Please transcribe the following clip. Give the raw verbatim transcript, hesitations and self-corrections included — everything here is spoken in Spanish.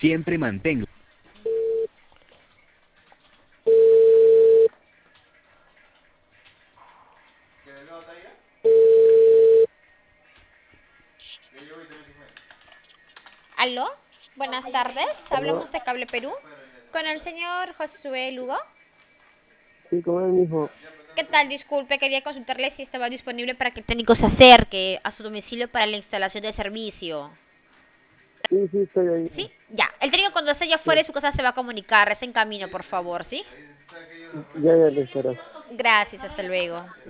Siempre mantenga. Aló, buenas tardes. ¿Aló? Hablamos de Cable Perú con el señor Josué Lugo. Sí, con él mismo. ¿Qué tal? Disculpe, quería consultarle si estaba disponible para que el técnico se acerque a su domicilio para la instalación de servicio. Sí, sí, estoy ahí. ¿Sí? Ya. El técnico cuando esté ya fuera Sí. de su casa se va a comunicar. Está en camino, por favor, ¿sí? Ya, ya le estarás. Gracias, hasta luego.